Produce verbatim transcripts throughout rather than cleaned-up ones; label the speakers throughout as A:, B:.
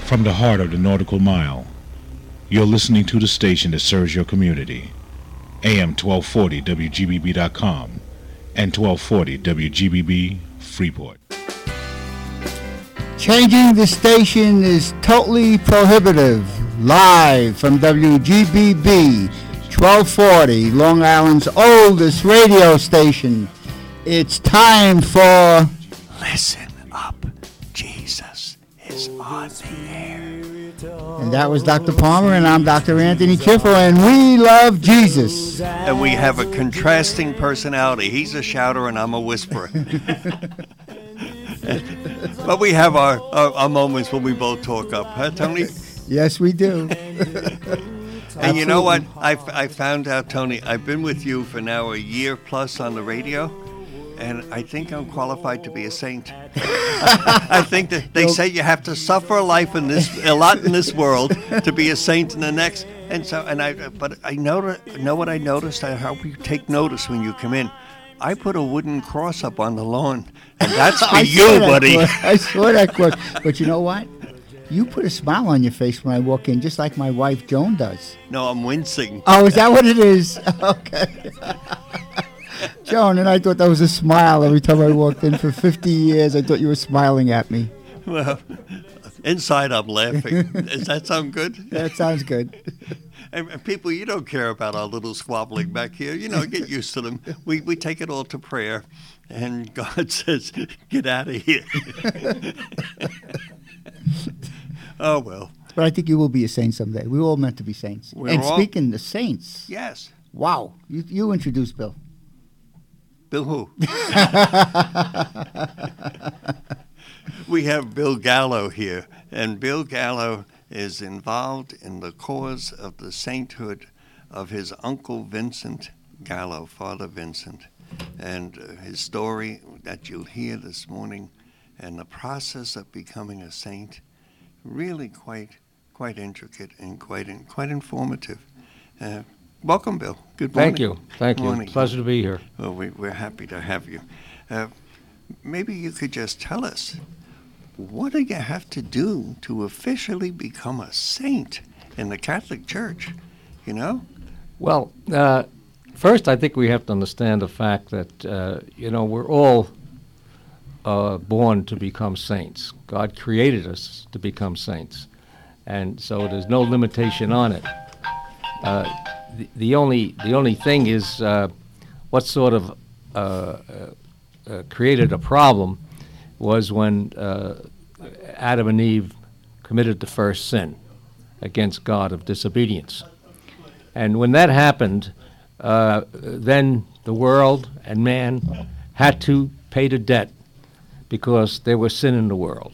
A: From the heart of the Nautical Mile, you're listening to the station that serves your community. A M twelve forty W G B B dot com and twelve forty W G B B Freeport.
B: Changing the station is totally prohibitive. Live from W G B B, twelve forty, Long Island's oldest radio station. It's time for
C: Listen Up, Jesus is on the air.
B: And that was Doctor Palmer, and I'm Doctor Anthony Kiffel, and we love Jesus.
C: And we have a contrasting personality. He's a shouter, and I'm a whisperer. But we have our, our, our moments when we both talk up, huh, Tony?
B: Yes, we do.
C: And you know what? I, I found out, Tony, I've been with you for now a year plus on the radio, and I think I'm qualified to be a saint. I think that they say you have to suffer a life in this, a lot in this world to be a saint in the next. And so, and I, but I know, know what I noticed. I hope you take notice when you come in. I put a wooden cross up on the lawn, and that's for you, buddy.
B: Cross. I saw that cross. But you know what? You put a smile on your face when I walk in, just like my wife Joan does.
C: No, I'm wincing.
B: Oh, is that what it is? Okay. Joan, and I thought that was a smile every time I walked in. For fifty years, I thought you were smiling at me.
C: Well, inside I'm laughing. Does that sound good?
B: That sounds good.
C: And, and people, you don't care about our little squabbling back here. You know, get used to them. We we take it all to prayer, and God says, "Get out of here." Oh well.
B: But I think you will be a saint someday. We're all meant to be saints.
C: We're
B: and
C: all...
B: speaking of saints,
C: yes.
B: Wow, you you introduced Bill.
C: Bill who? We have Bill Gallo here, and Bill Gallo is involved in the cause of the sainthood of his uncle Vincent Gallo, Father Vincent, and uh, his story that you'll hear this morning, and the process of becoming a saint, really quite quite intricate and quite in, quite informative. Uh, welcome, Bill. Good morning.
D: Thank you. Thank you.
C: Morning.
D: Pleasure to be here.
C: Well, we, we're happy to have you. Uh, maybe you could just tell us, what do you have to do to officially become a saint in the Catholic Church, you know?
D: Well, uh, first I think we have to understand the fact that, uh, you know, we're all uh, born to become saints. God created us to become saints. And so there's no limitation on it. Uh, the, the only the only thing is uh, what sort of uh, uh, uh, created a problem was when uh, Adam and Eve committed the first sin against God of disobedience. And when that happened, uh, then the world and man had to pay the debt because there was sin in the world.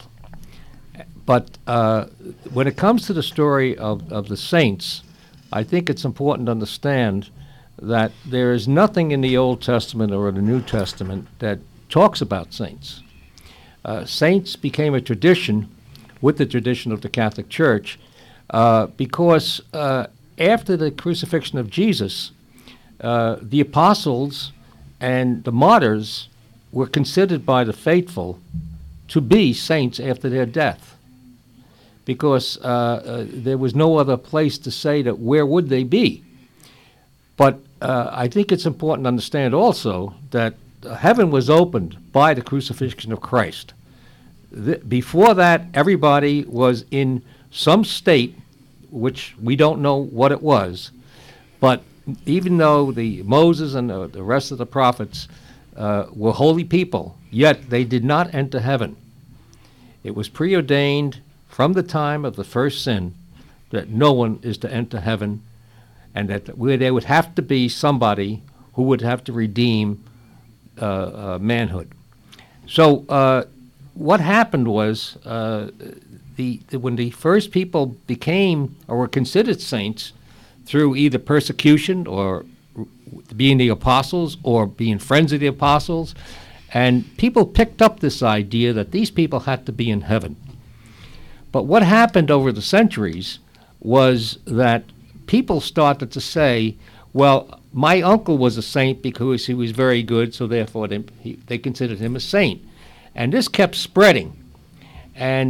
D: But uh, when it comes to the story of, of the saints, I think it's important to understand that there is nothing in the Old Testament or the New Testament that talks about saints. Uh, saints became a tradition with the tradition of the Catholic Church uh, because uh, after the crucifixion of Jesus, uh, the apostles and the martyrs were considered by the faithful to be saints after their death, because uh, uh, there was no other place to say that where would they be. But uh, I think it's important to understand also that uh, heaven was opened by the crucifixion of Christ. Th- before that, everybody was in some state, which we don't know what it was, but even though the Moses and the, the rest of the prophets uh, were holy people, yet they did not enter heaven. It was preordained from the time of the first sin that no one is to enter heaven, and that where there would have to be somebody who would have to redeem uh, uh, manhood. So uh, what happened was uh, the, the when the first people became or were considered saints through either persecution or being the apostles or being friends of the apostles, and people picked up this idea that these people had to be in heaven. But what happened over the centuries was that people started to say, well, my uncle was a saint because he was very good, so therefore they, he, they considered him a saint. And this kept spreading. And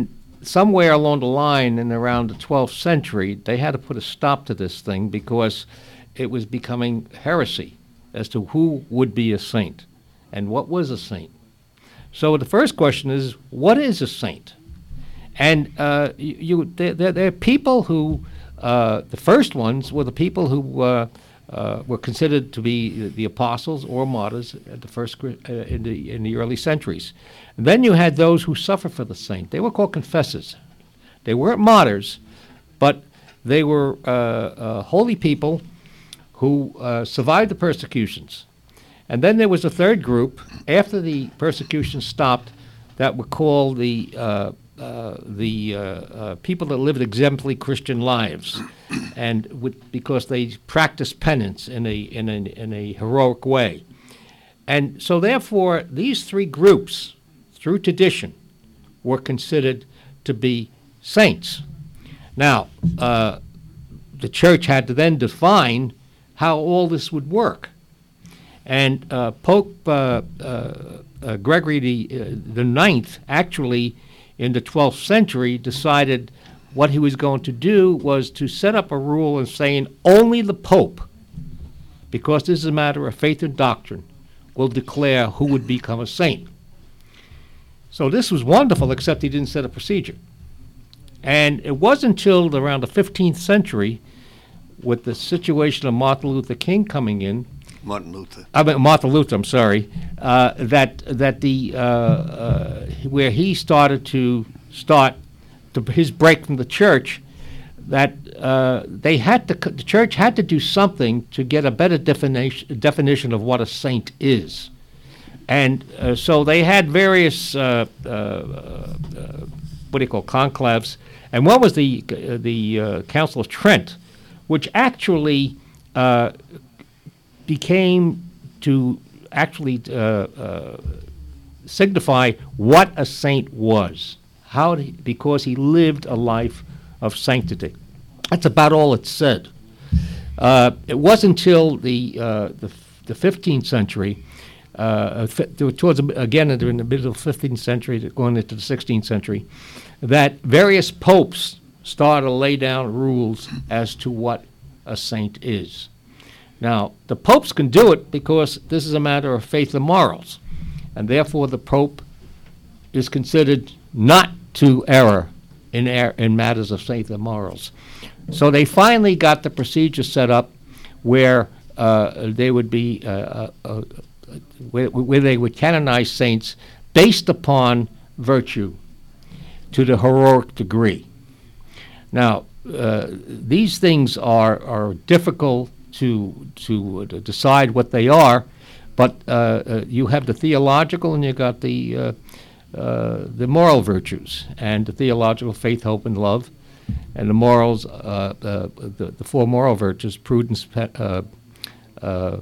D: somewhere along the line in around the twelfth century, they had to put a stop to this thing because it was becoming heresy as to who would be a saint and what was a saint. So the first question is, what is a saint? And uh, you, you there, there, there are people who, uh, the first ones were the people who uh, uh, were considered to be the apostles or martyrs at the first uh, in the in the early centuries. And then you had those who suffered for the saint. They were called confessors. They weren't martyrs, but they were uh, uh, holy people who uh, survived the persecutions. And then there was a third group after the persecution stopped that were called the uh, uh, the uh, uh, people that lived exemplary Christian lives, and with, because they practiced penance in a in a in a heroic way. And so, therefore, these three groups, through tradition, were considered to be saints. Now, uh, the church had to then define how all this would work. And uh, Pope uh, uh, uh, Gregory the, uh, the Ninth, actually, in the twelfth century, decided what he was going to do was to set up a rule and saying only the Pope, because this is a matter of faith and doctrine, will declare who would become a saint. So this was wonderful, except he didn't set a procedure. And it wasn't until around the fifteenth century, with the situation of Martin Luther King coming in,
C: Martin Luther.
D: I mean, Martin Luther, I'm sorry, uh, that that the uh, uh, where he started to start to his break from the church, that uh, they had to the church had to do something to get a better definition definition of what a saint is, and uh, so they had various uh, uh, uh, what do you call conclaves, and one was the uh, the uh, Council of Trent, which actually uh, became to actually uh, uh, signify what a saint was, how he, because he lived a life of sanctity. That's about all it said. Uh, it wasn't until the uh, the, the fifteenth century, uh, towards again in the middle of the fifteenth century, going into the sixteenth century, that various popes started to lay down rules as to what a saint is. Now, the popes can do it because this is a matter of faith and morals, and therefore the pope is considered not to err in, er- in matters of faith and morals. So they finally got the procedure set up where uh, they would be, uh, uh, uh, where, where they would canonize saints based upon virtue to the heroic degree. Now, uh, these things are, are difficult to to uh, decide what they are, but uh, uh, you have the theological and you got the uh, uh, the moral virtues, and the theological faith, hope, and love, and the morals, uh, uh, the, the four moral virtues, prudence, uh, uh,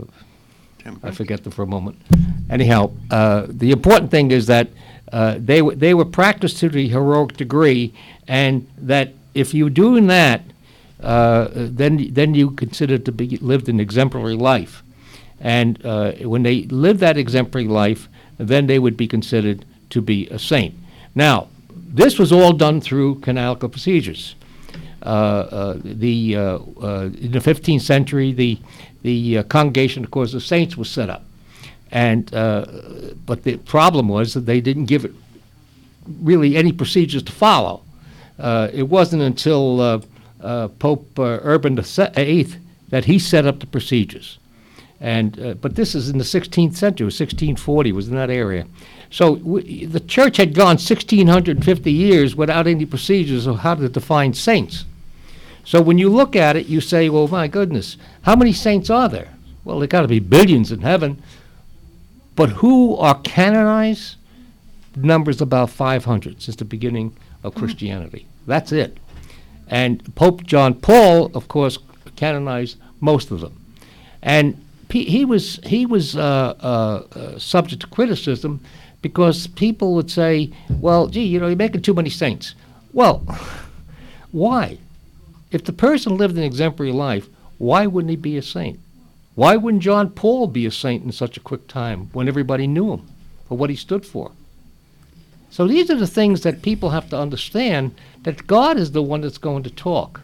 D: I forget them for a moment. Anyhow, uh, the important thing is that uh, they w- they were practiced to the heroic degree, and that if you're doing that, Uh, then then you consider to be lived an exemplary life. And uh, when they lived that exemplary life, then they would be considered to be a saint. Now, this was all done through canonical procedures. Uh, uh, the uh, uh, in the fifteenth century, the the uh, Congregation, of course, of Saints was set up. And uh, but the problem was that they didn't give it really any procedures to follow. Uh, it wasn't until uh, Uh, Pope uh, Urban the Eighth that he set up the procedures, and uh, but this is in the sixteenth century, sixteen forty was in that area. So w- the church had gone sixteen fifty years without any procedures of how to define saints. So when you look at it, you say, well, my goodness, how many saints are there? Well, there got to be billions in heaven, but who are canonized? The number's about five hundred since the beginning of Christianity. That's it. And Pope John Paul, of course, canonized most of them. And P- he was he was uh, uh, uh, subject to criticism because people would say, well, gee, you know, you're making too many saints. Well, why? If the person lived an exemplary life, why wouldn't he be a saint? Why wouldn't John Paul be a saint in such a quick time when everybody knew him for what he stood for? So these are the things that people have to understand, that God is the one that's going to talk.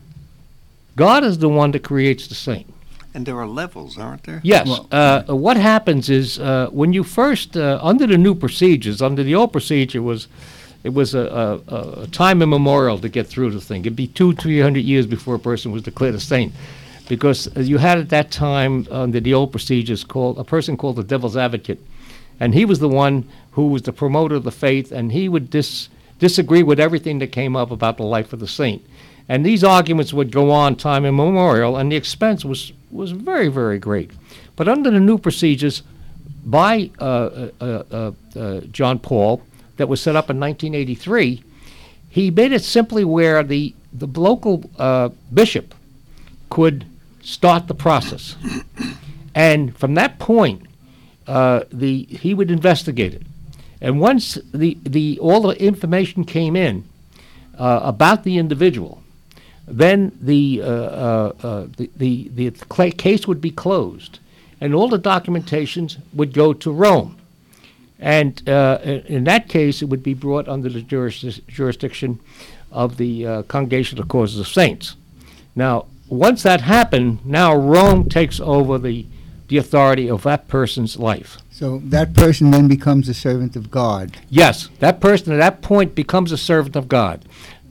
D: God is the one that creates the saint.
C: And there are levels, aren't there?
D: Yes.
B: Well-
D: uh, what happens is uh, when you first, uh, under the new procedures, under the old procedure was, it was a, a, a time immemorial to get through the thing. It'd be two, three hundred years before a person was declared a saint, because you had at that time under the old procedures called a person called the devil's advocate, and he was the one who was the promoter of the faith, and he would dis, disagree with everything that came up about the life of the saint. And these arguments would go on time immemorial, and the expense was, was very, very great. But under the new procedures by uh, uh, uh, uh, John Paul, that was set up in nineteen eighty-three, he made it simply where the, the local uh, bishop could start the process. And from that point, uh, the he would investigate it. And once the, the all the information came in uh, about the individual, then the, uh, uh, uh, the, the, the cl- case would be closed, and all the documentations would go to Rome. And uh, in in that case, it would be brought under the juris- jurisdiction of the uh, Congregation of the Causes of Saints. Now, once that happened, now Rome takes over the, the authority of that person's life.
B: So that person then becomes a servant of God.
D: Yes, that person at that point becomes a servant of God.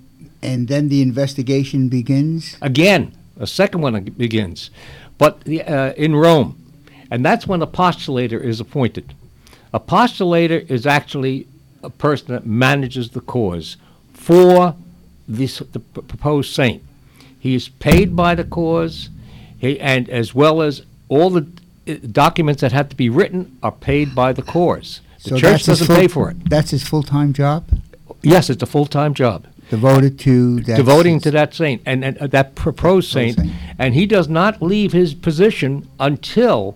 B: And then the investigation begins.
D: Again, a second one begins, but the, uh, in Rome, and that's when a postulator is appointed. A postulator is actually a person that manages the cause for this, the p- proposed saint. He is paid by the cause, he, and as well as all the uh, documents that have to be written are paid by the cause. The
B: So
D: church
B: that's his
D: doesn't
B: full-
D: pay for it.
B: That's his full-time job?
D: Yes, it's a full-time job.
B: Devoted to that.
D: Devoting to that saint and, and uh, that proposed saint,
B: saint.
D: and he does not leave his position until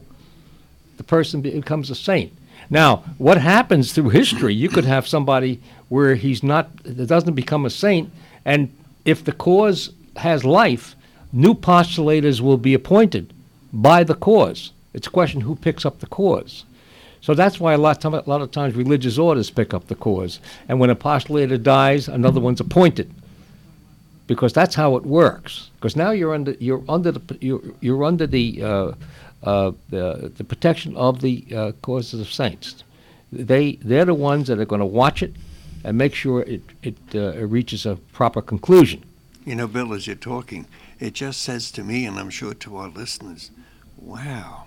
D: the person becomes a saint. Now, what happens through history? You could have somebody where he's not, doesn't become a saint, and if the cause has life, new postulators will be appointed by the cause. It's a question who picks up the cause. So that's why a lot, time, a lot of times religious orders pick up the cause. And when a postulator dies, another one's appointed, because that's how it works. Because now you're under you're under the you're, you're under the, uh, uh, the the protection of the uh, causes of saints. They they're the ones that are going to watch it and make sure it it, uh, it reaches a proper conclusion.
C: You know, Bill, as you're talking, it just says to me, and I'm sure to our listeners, wow.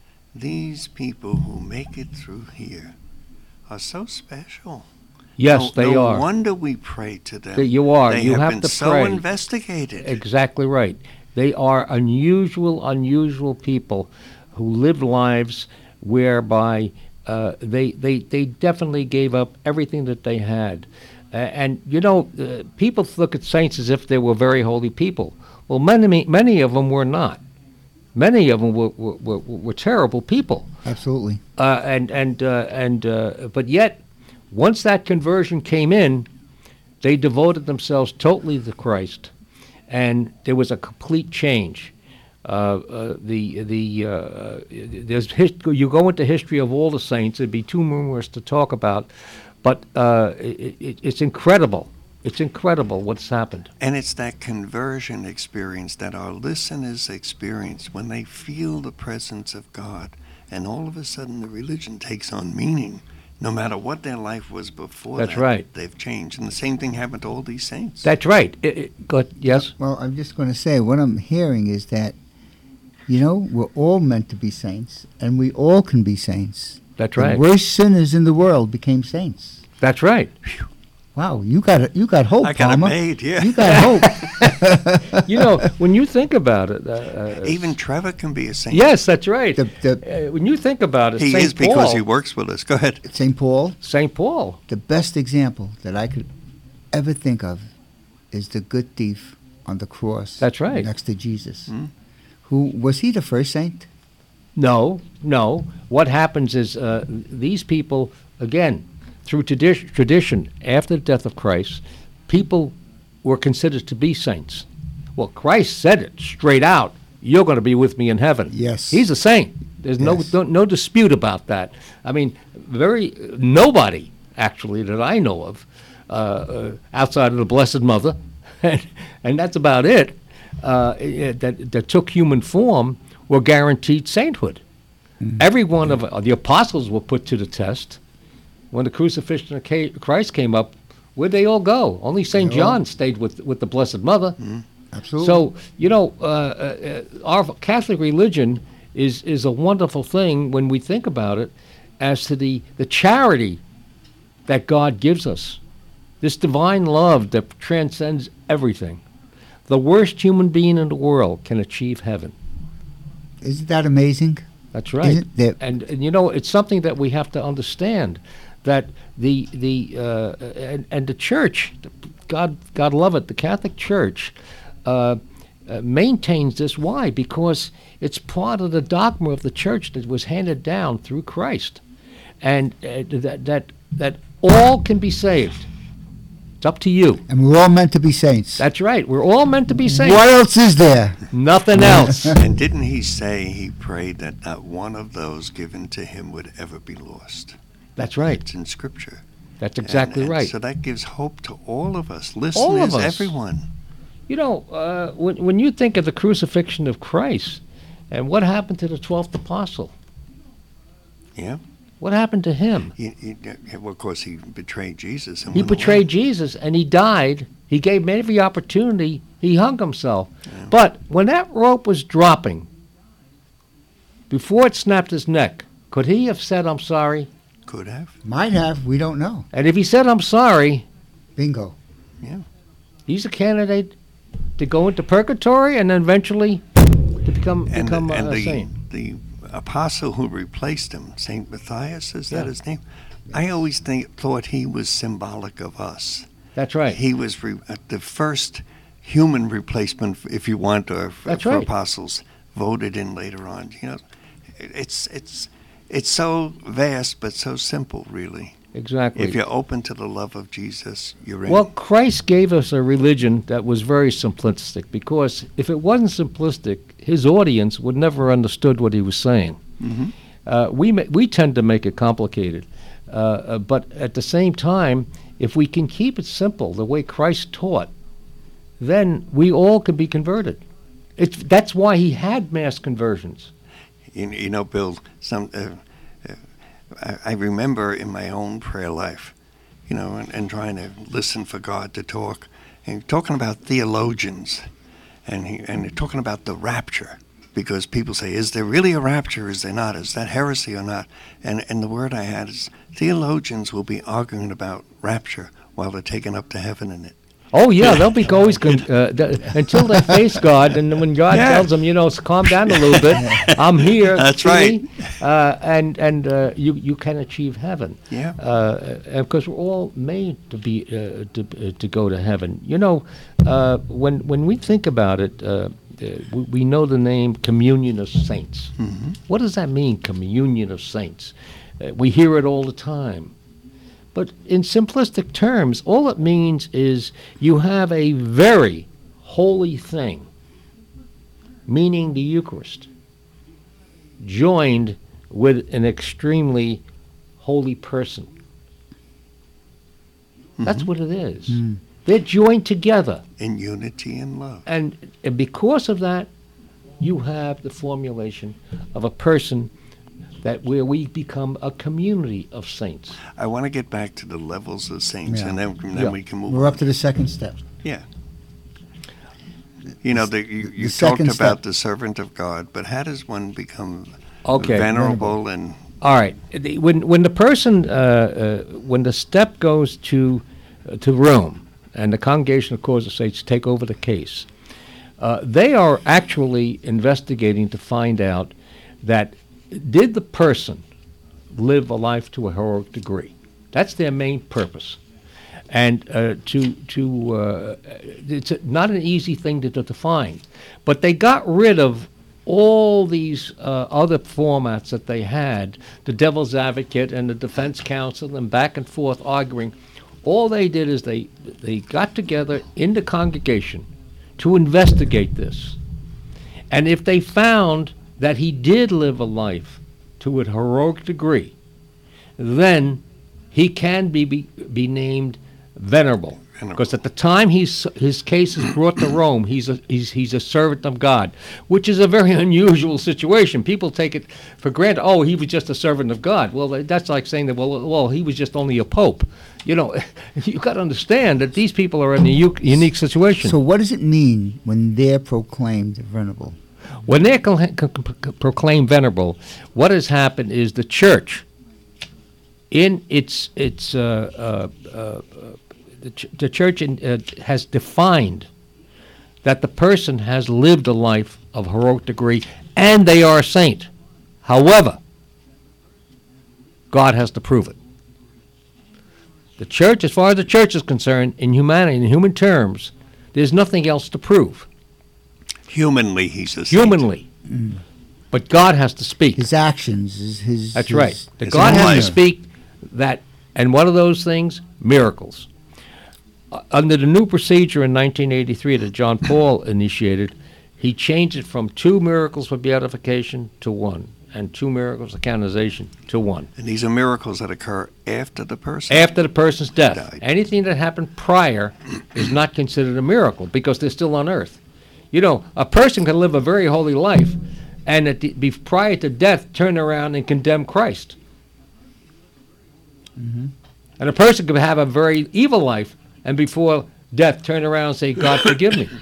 C: These people who make it through here are so special.
D: Yes,
C: no,
D: they
C: no
D: are.
C: No wonder we pray to them.
D: That you are.
C: They
D: You
C: have,
D: have
C: been
D: to
C: so
D: pray.
C: investigated.
D: Exactly right. They are unusual, unusual people who live lives whereby uh, they, they, they definitely gave up everything that they had. Uh, and, you know, uh, people look at saints as if they were very holy people. Well, many, many of them were not. Many of them were, were, were, were terrible people.
B: Absolutely.
D: Uh, and, and, uh, and, uh, but yet, once that conversion came in, they devoted themselves totally to Christ, and there was a complete change. Uh, uh, the the uh, there's hist- you go into history of all the saints. It'd be too numerous to talk about, but uh, it, it, it's incredible. It's incredible what's happened.
C: And it's that conversion experience that our listeners experience when they feel the presence of God, and all of a sudden the religion takes on meaning. No matter what their life was before
D: That's
C: that,
D: right.
C: They've changed. And the same thing happened to all these saints.
D: That's right. It, it, go ahead. Yes?
B: Well, I'm just going to say, what I'm hearing is that, you know, we're all meant to be saints, and we all can be saints.
D: That's right.
B: The worst sinners in the world became saints.
D: That's right.
B: Wow, you got it. You got hope,
C: I got
B: Palmer.
C: it made, yeah.
B: You got hope.
D: You know, when you think about it. Uh, uh,
C: Even Trevor can be a saint.
D: Yes, that's right.
B: The, the,
D: Uh, when you think about it,
C: He
D: Saint
C: is because
D: Paul,
C: he works with us. Go ahead.
B: Saint Paul,
D: Saint Paul.
B: the best example that I could ever think of is the good thief on the cross.
D: That's right.
B: Next to Jesus.
C: Hmm.
B: Who was he the first saint?
D: No, no. What happens is uh, these people, again, through tradi- tradition, after the death of Christ, people were considered to be saints. Well, Christ said it straight out. You're going to be with me in heaven.
B: Yes.
D: He's a saint. There's no,
B: Yes.
D: no no dispute about that. I mean, very nobody actually, that I know of, uh, uh, outside of the Blessed Mother, and, and that's about it, uh, that, that took human form, were guaranteed sainthood. Mm-hmm. Every one of uh, the apostles were put to the test. When the crucifixion of ca- Christ came up, where'd they all go? Only Saint John stayed with, with the Blessed Mother.
B: Mm-hmm. Absolutely.
D: So, you know, uh, uh, our Catholic religion is, is a wonderful thing when we think about it as to the, the charity that God gives us. This divine love that transcends everything. The worst human being in the world can achieve heaven.
B: Isn't that amazing?
D: That's right.
B: Isn't that
D: and, and, you know, it's something that we have to understand, that the, the uh, and, and the church, God, God love it, the Catholic Church, Uh, uh, maintains this. Why? Because it's part of the dogma of the church that was handed down through Christ, and uh, that that that all can be saved. It's up to you.
B: And we're all meant to be saints.
D: That's right. We're all meant to be saints.
B: What else is there?
D: Nothing else.
C: And didn't he say he prayed that not one of those given to him would ever be lost?
D: That's right.
C: It's in Scripture.
D: That's exactly
C: and, and
D: right.
C: So that gives hope to all of us, listeners,
D: all of us.
C: everyone.
D: You know, uh, when, when you think of the crucifixion of Christ, and what happened to the twelfth apostle?
C: Yeah.
D: What happened to him?
C: He, he, well, of course, he betrayed Jesus. And
D: he
C: went
D: betrayed
C: away.
D: Jesus, and he died. He gave him every opportunity. He hung himself. Yeah. But when that rope was dropping, before it snapped his neck, could he have said, "I'm sorry"?
C: Could have.
B: Might have. We don't know.
D: And if he said, "I'm sorry,"
B: bingo.
C: Yeah.
D: He's a candidate to go into purgatory and then eventually to become
C: and
D: become
C: the,
D: a,
C: and
D: a
C: the,
D: saint.
C: The apostle who replaced him, Saint Matthias, is
D: Yeah.
C: that his name? I always think thought he was symbolic of us.
D: That's right.
C: He was re- uh, the first human replacement, if you want, or f-
D: That's
C: for
D: right.
C: apostles voted in later on. You know, it's it's it's so vast but so simple, really.
D: Exactly.
C: If you're open to the love of Jesus, you're in.
D: Well, Christ gave us a religion that was very simplistic, because if it wasn't simplistic, his audience would never understood what he was saying.
C: Mm-hmm.
D: Uh, we ma- we tend to make it complicated, uh, uh, but at the same time, if we can keep it simple, the way Christ taught, then we all can be converted. It's that's why he had mass conversions.
C: You, you know, Bill, some. Uh, I remember in my own prayer life, you know, and, and trying to listen for God to talk, and talking about theologians, and he, and they're talking about the rapture, because people say, is there really a rapture, is there not, is that heresy or not? And and the word I had is, theologians will be arguing about rapture while they're taken up to heaven in it.
D: Oh yeah, they'll be always con- uh, th- until they face God, and then when God
C: Yeah.
D: tells them, you know, calm down a little bit. I'm here.
C: That's
D: see
C: right.
D: me? Uh, and and uh, you you can achieve heaven.
C: Yeah.
D: Uh, and because we're all made to be uh, to uh, to go to heaven. You know, uh, when when we think about it, uh, uh, we, we know the name Communion of Saints.
C: Mm-hmm.
D: What does that mean, Communion of Saints? Uh, we hear it all the time. But in simplistic terms, all it means is you have a very holy thing, meaning the Eucharist, joined with an extremely holy person. Mm-hmm. That's what it is. Mm. They're joined together.
C: In unity and love.
D: And, and because of that, you have the formulation of a person that where we become a community of saints.
C: I want to get back to the levels of saints,
B: Yeah.
C: and then, then
D: Yeah.
C: we can move
B: We're
C: on.
B: up to the second step.
C: Yeah. You know, the, you, you
B: The
C: talked
B: second
C: about
B: step.
C: the servant of God, but how does one become
D: Okay.
C: venerable and...
D: All right. The- When when the person uh, uh, when the step goes to uh, to Rome, and the Congregation of Cause of Saints take over the case, uh, they are actually investigating to find out that did the person live a life to a heroic degree. That's their main purpose. And uh, to to uh, it's a, not an easy thing to, to define, but they got rid of all these uh, other formats that they had, the devil's advocate and the defense counsel, and back and forth arguing. All they did is they they got together in the congregation to investigate this, and if they found that he did live a life to a heroic degree, then he can be be, be named venerable. Because at the time he's, his case is brought to Rome, he's a he's he's a servant of God, which is a very unusual situation. People take it for granted. Oh, he was just a servant of God. Well, that's like saying that. Well, well, he was just only a pope. You know, you got to understand that these people are in a u- unique situation.
B: So, what does it mean when they're proclaimed venerable?
D: When they're co- co- co- proclaimed venerable, what has happened is the church, in its its uh, uh, uh, The, ch- the church in, uh, has defined that the person has lived a life of heroic degree and they are a saint. However, God has to prove it. The church, as far as the church is concerned, in humanity, in human terms, there's nothing else to prove.
C: Humanly, he's a saint.
D: Humanly. Mm. But God has to speak.
B: His actions, his... his
D: That's
B: his,
D: right. The
C: his
D: God has
C: life.
D: to speak that, and one of those things, miracles. Uh, under the new procedure in nineteen eighty-three that John Paul initiated, he changed it from two miracles for beatification to one, and two miracles of canonization to one.
C: And these are miracles that occur after the person.
D: After the person's death.
C: Died.
D: Anything that happened prior is not considered a miracle because they're still on earth. You know, a person can live a very holy life and at the, be, prior to death turn around and condemn Christ. Mm-hmm. And a person could have a very evil life and before death turn around and say, God, forgive me.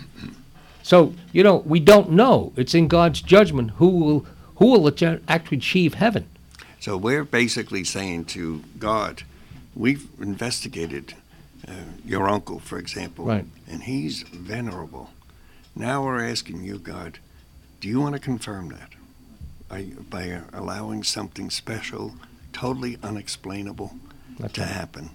D: So, you know, we don't know. It's in God's judgment who will who will actually achieve heaven.
C: So we're basically saying to God, we've investigated uh, your uncle, for example,
D: right.
C: and he's venerable. Now we're asking you, God, do you want to confirm that Are you, by uh, allowing something special, totally unexplainable
D: That's
C: to
D: right.
C: happen?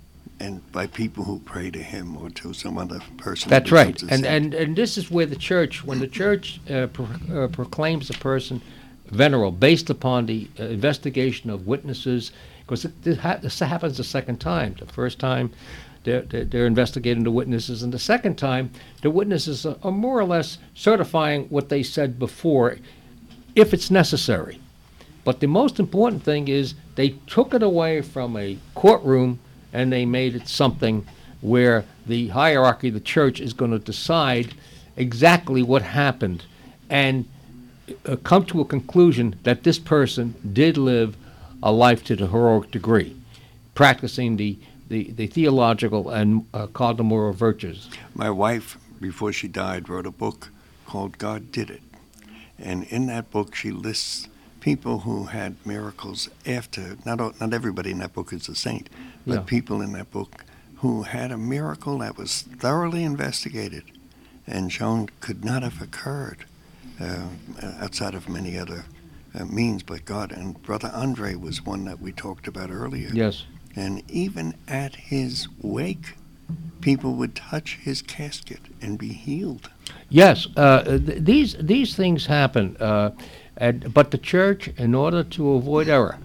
C: And by people who pray to him or to some other person.
D: That's
C: who
D: right.
C: becomes a
D: And,
C: saint.
D: and and this is where the church, when the church uh, pro- uh, proclaims a person venerable based upon the uh, investigation of witnesses, because this, ha- this happens the second time. The first time they're, they're, they're investigating the witnesses, and the second time the witnesses are, are more or less certifying what they said before, if it's necessary. But the most important thing is they took it away from a courtroom and they made it something where the hierarchy of the church is going to decide exactly what happened and uh, come to a conclusion that this person did live a life to the heroic degree, practicing the, the, the theological and uh, cardinal moral virtues.
C: My wife, before she died, wrote a book called God Did It. And in that book, she lists people who had miracles after, not all, not everybody in that book is a saint, but
D: Yeah.
C: people in that book who had a miracle that was thoroughly investigated and shown could not have occurred uh, outside of many other uh, means but God. And Brother Andre was one that we talked about earlier.
D: Yes.
C: And even at his wake, people would touch his casket and be healed.
D: Yes, uh, th- these these things happen, uh, and, but the church, in order to avoid error,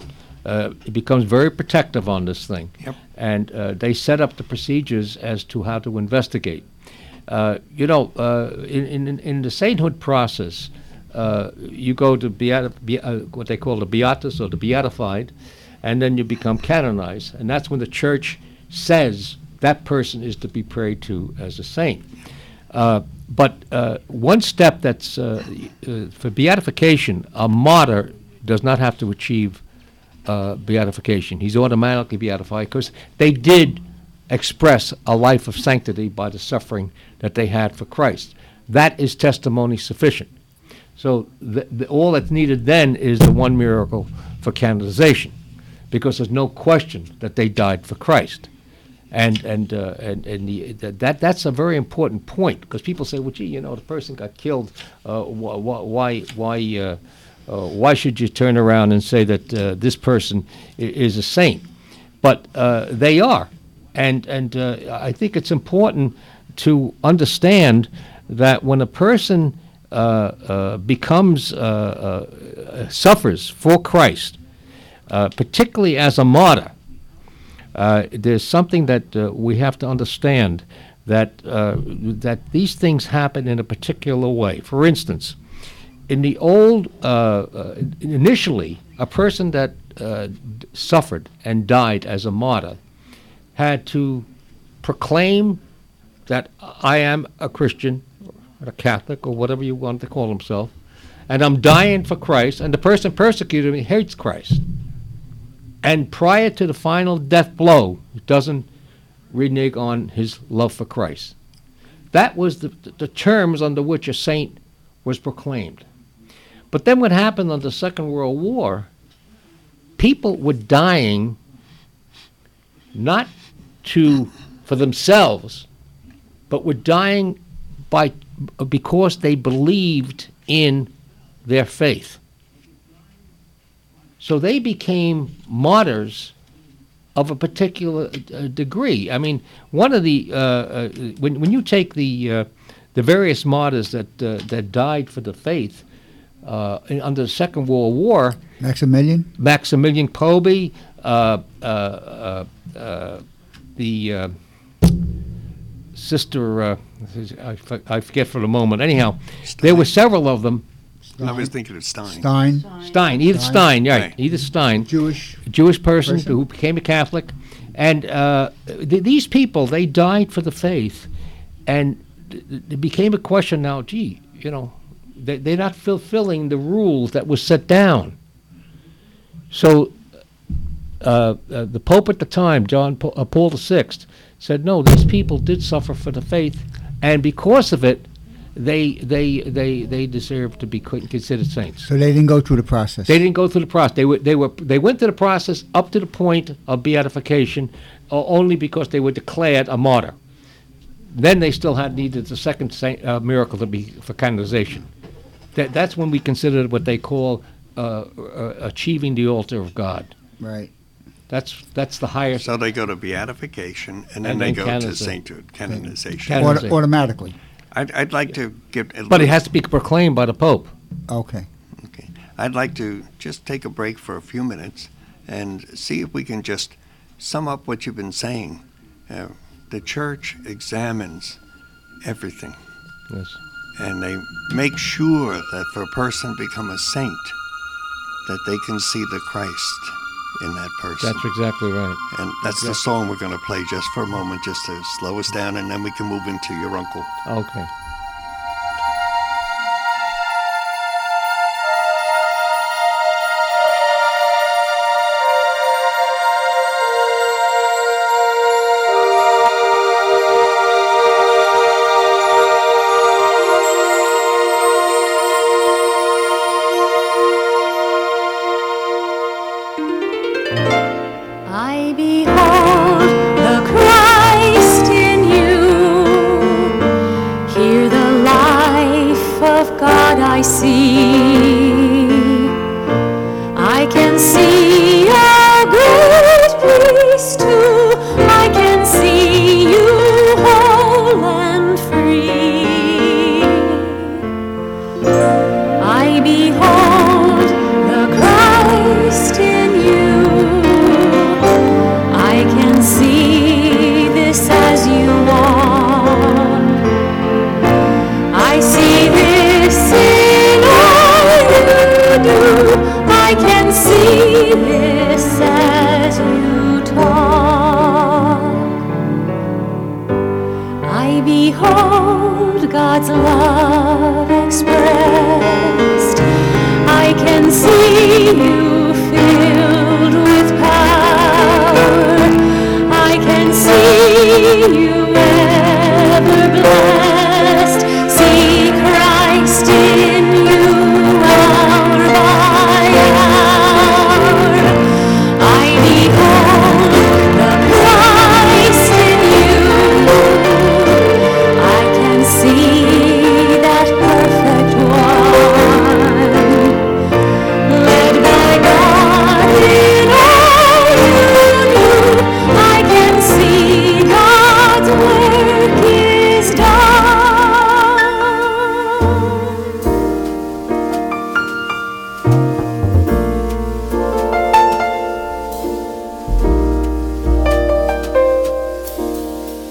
D: uh, it becomes very protective on this thing,
C: Yep.
D: and uh, they set up the procedures as to how to investigate. Uh, you know, uh, in, in in the sainthood process, uh, you go to beati- be, uh, what they call the beatus or the beatified, and then you become canonized, and that's when the church says that person is to be prayed to as a saint. Uh, but uh, one step that's uh, uh, for beatification, a martyr does not have to achieve uh, beatification. He's automatically beatified because they did express a life of sanctity by the suffering that they had for Christ. That is testimony sufficient. So the, the, all that's needed then is the one miracle for canonization, because there's no question that they died for Christ. And and uh, and and the, that that's a very important point, because people say, well, gee, you know, the person got killed. Uh, wh- wh- why why uh, uh, why should you turn around and say that uh, this person I- is a saint? But uh, they are, and and uh, I think it's important to understand that when a person uh, uh, becomes uh, uh, suffers for Christ, uh, particularly as a martyr. Uh, there's something that uh, we have to understand, that uh, that these things happen in a particular way. For instance, in the old, uh, uh, initially, a person that uh, d- suffered and died as a martyr had to proclaim that I am a Christian, or a Catholic, or whatever you want to call himself, and I'm dying for Christ, and the person persecuting me hates Christ. And prior to the final death blow, he doesn't renege on his love for Christ. That was the, the terms under which a saint was proclaimed. But then what happened on the Second World War, people were dying not to for themselves, but were dying by because they believed in their faith. So they became martyrs of a particular uh, degree. I mean, one of the uh, uh, when when you take the uh, the various martyrs that uh, that died for the faith uh, in, under the Second World War,
B: Maximilian,
D: Maximilian Kolbe, uh, uh, uh, uh, the uh, sister, uh, I, f- I forget for the moment. Anyhow,
C: Stein.
D: there were several of them.
C: I was thinking of Stein.
B: Stein,
D: Stein, Edith
B: Stein.
D: Stein, right?
C: Right.
D: Edith Stein.
B: Jewish.
D: Jewish person,
B: person.
D: who became a Catholic, and uh, th- these people, they died for the faith, and th- th- it became a question now. Gee, you know, they, they're not fulfilling the rules that was set down. So, uh, uh, the Pope at the time, John Pa- uh, Paul the Sixth, said, no, these people did suffer for the faith, and because of it, they they they they deserve to be co- considered saints.
B: So they didn't go through the process.
D: They didn't go through the process. They were they were they went through the process up to the point of beatification, uh, only because they were declared a martyr. Then they still had needed the second saint, uh, miracle to be for canonization. That that's when we considered what they call uh, uh, achieving the altar of God.
B: Right.
D: That's that's the highest.
C: So they go to beatification, and then
D: And
C: they
D: then
C: go to
D: canonization.
C: sainthood, canonization.
D: Canon-
B: Aut-
D: Canonization.
B: automatically.
C: I'd, I'd like to give. a
D: But it
C: little-
D: has to be proclaimed by the Pope.
B: Okay.
C: Okay. I'd like to just take a break for a few minutes and see if we can just sum up what you've been saying. Uh, the church examines everything,
D: Yes.
C: and they make sure that for a person to become a saint, that they can see the Christ in that person.
D: That's exactly right.
C: And that's the song we're going to play just for a moment, just to slow us down, and then we can move into your uncle.
D: Okay.
E: I behold the Christ in you. Hear the life of God I see. I can see a great priest too. I can see you whole and free. I behold the Christ in you. I can see this as you walk. I see this in all you do. I can see this as you talk. I behold God's love expressed. I can see you filled with power. I can see you ever blessed. See Christ in you hour by hour. I behold the Christ in you. I can see that perfect one, led by God in all you do. I can see God's work is done.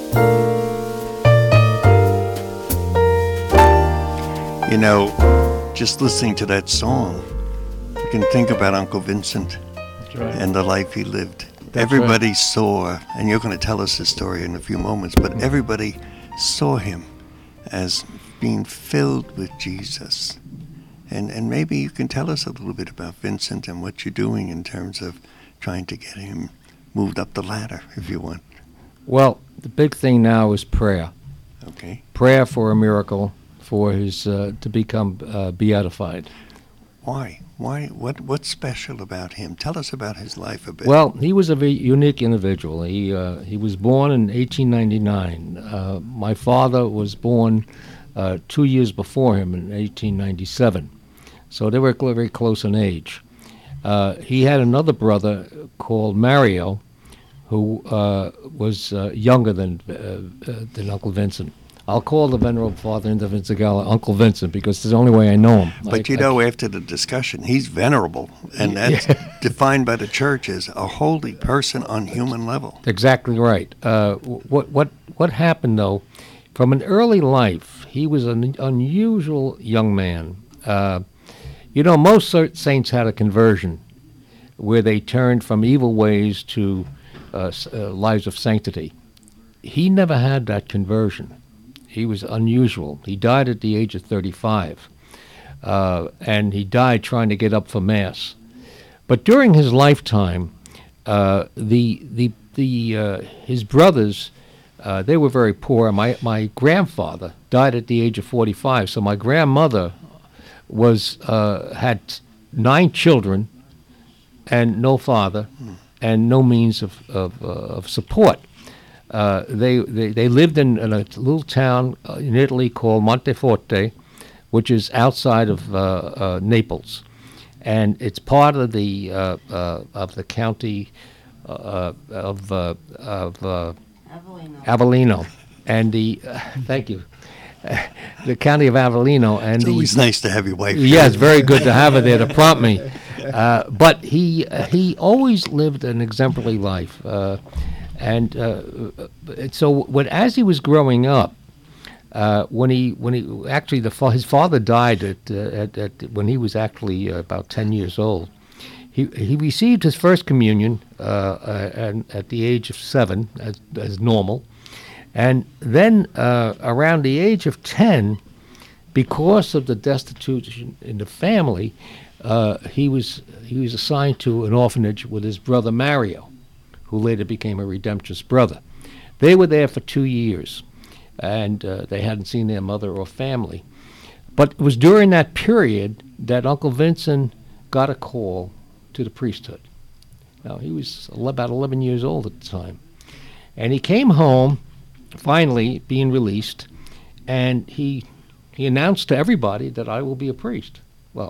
C: You know, just listening to that song, you can think about Uncle Vincent
D: That's right.
C: and the life he lived.
D: That's
C: Everybody
D: right.
C: saw, and you're going to tell us his story in a few moments, but everybody saw him as being filled with Jesus. And and maybe you can tell us a little bit about Vincent and what you're doing in terms of trying to get him moved up the ladder, if you want.
D: Well, the big thing now is prayer.
C: Okay.
D: Prayer for a miracle, for his uh, to become uh, beatified.
C: Why? Why? What? What's special about him? Tell us about his life a bit.
D: Well, he was a very unique individual. He uh, he was born in eighteen ninety-nine. Uh, my father was born uh, two years before him in eighteen ninety-seven. So they were cl- very close in age. Uh, he had another brother called Mario, who uh, was uh, younger than uh, uh, than Uncle Vincent. I'll call the Venerable Father Inter Vincigala Uncle Vincent because it's the only way I know him.
C: But
D: I,
C: you know, after the discussion, he's venerable, and that's
D: Yeah.
C: defined by the church as a holy person on human level.
D: Exactly right. Uh, what what what happened though? From an early life, he was an unusual young man. Uh, you know, most sa- saints had a conversion where they turned from evil ways to uh, s- uh, lives of sanctity. He never had that conversion. He was unusual. He died at the age of thirty-five, uh, and he died trying to get up for Mass. But during his lifetime, uh, the the the uh, his brothers, uh, they were very poor. My my grandfather died at the age of forty-five, so my grandmother was uh, had nine children and no father and no means of of, uh, of support. Uh, they, they they lived in, in a little town uh, in Italy called Monteforte, which is outside of uh, uh, Naples, and it's part of the uh, uh, of the county uh, of uh, of uh, Avellino, and the uh, thank you, the county of Avellino, and
C: It's
D: the
C: always nice to have your wife.
D: yeah, it's very good to have her there to prompt me. Uh, but he uh, he always lived an exemplary life. Uh, And uh, so, when as he was growing up, uh, when he when he actually the fa- his father died at, uh, at, at when he was actually uh, about ten years old, he he received his first communion uh, uh, and at the age of seven as, as normal, and then uh, around the age of ten, because of the destitution in the family, uh, he was he was assigned to an orphanage with his brother Mario, who later became a Redemptorist brother. They were there for two years, and uh, they hadn't seen their mother or family. But it was during that period that Uncle Vincent got a call to the priesthood. Now, he was ele- about eleven years old at the time. And he came home, finally being released, and he he announced to everybody that I will be a priest. Well,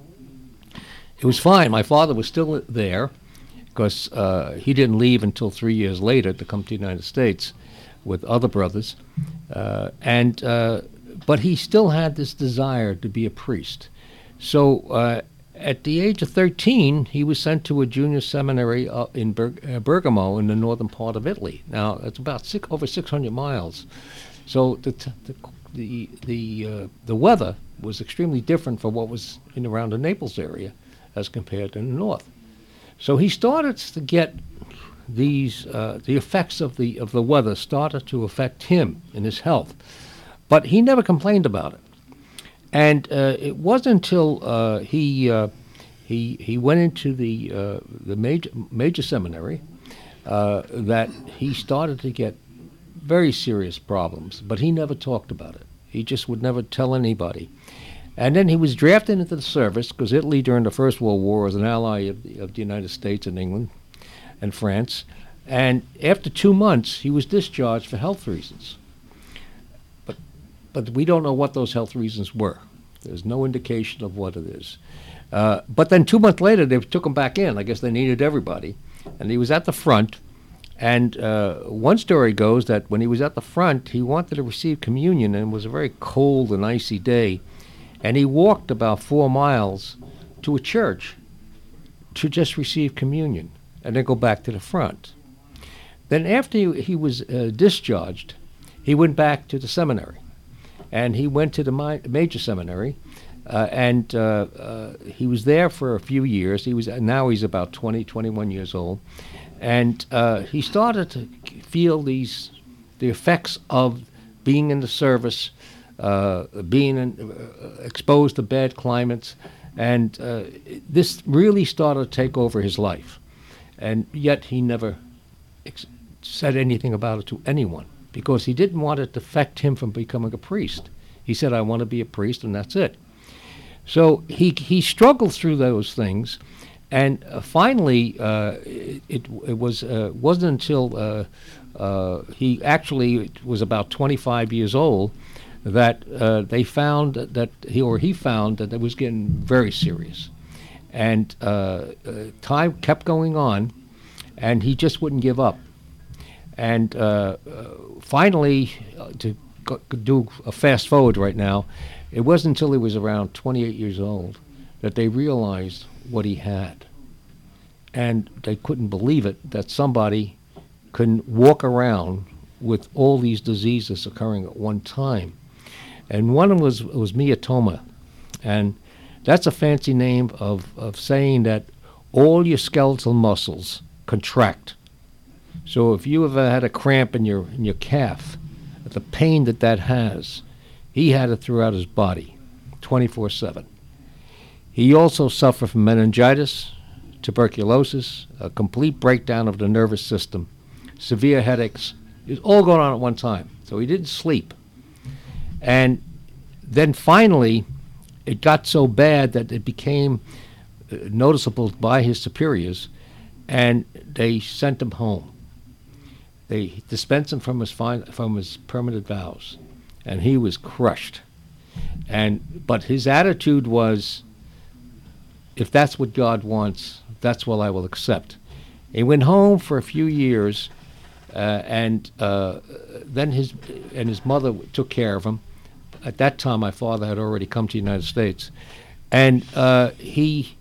D: it was fine. My father was still there, because uh, he didn't leave until three years later to come to the United States with other brothers, uh, and uh, but he still had this desire to be a priest. So uh, at the age of thirteen, he was sent to a junior seminary uh, in Ber- uh, Bergamo in the northern part of Italy. Now it's about six, over six hundred miles. So the t- the the the, uh, the weather was extremely different from what was in around the Naples area as compared to the north. So he started to get these, uh, the effects of the of the weather started to affect him in his health, but he never complained about it. And uh, it wasn't until uh, he uh, he he went into the uh, the major major seminary uh, that he started to get very serious problems. But he never talked about it. He just would never tell anybody. And then he was drafted into the service because Italy during the First World War was an ally of the, of the United States and England and France. And after two months, he was discharged for health reasons. But but we don't know what those health reasons were. There's no indication of what it is. Uh, but then two months later, they took him back in. I guess they needed everybody. And he was at the front. And uh, one story goes that when he was at the front, he wanted to receive communion, and it was a very cold and icy day. And he walked about four miles to a church to just receive communion and then go back to the front. Then after he, he was uh, discharged, he went back to the seminary. And he went to the mi- major seminary Uh, and uh, uh, he was there for a few years. He was now he's about twenty, twenty-one years old, and uh, he started to feel these the effects of being in the service, uh, being in, uh, exposed to bad climates, and uh, this really started to take over his life. And yet he never ex- said anything about it to anyone because he didn't want it to affect him from becoming a priest. He said, "I want to be a priest, and that's it." So he he struggled through those things, and uh, finally uh, it, it it was uh, wasn't until uh, uh, he actually was about twenty-five years old that uh, they found that he or he found that it was getting very serious, and uh, uh, time kept going on, and he just wouldn't give up, and uh, uh, finally uh, to go, do a fast forward right now. It wasn't until he was around twenty-eight years old that they realized what he had. And they couldn't believe it, that somebody could walk around with all these diseases occurring at one time. And one of them was, was myotoma. And that's a fancy name of, of saying that all your skeletal muscles contract. So if you ever had a cramp in your, in your calf, the pain that that has, he had it throughout his body, twenty-four seven. He also suffered from meningitis, tuberculosis, a complete breakdown of the nervous system, severe headaches. It was all going on at one time, so he didn't sleep. And then finally, it got so bad that it became uh, noticeable by his superiors, and they sent him home. They dispensed him from his, fin- from his permanent vows. And he was crushed. And but his attitude was, if that's what God wants, that's what I will accept. He went home for a few years, uh, and uh, then his and his mother took care of him. At that time, my father had already come to the United States, and uh, he,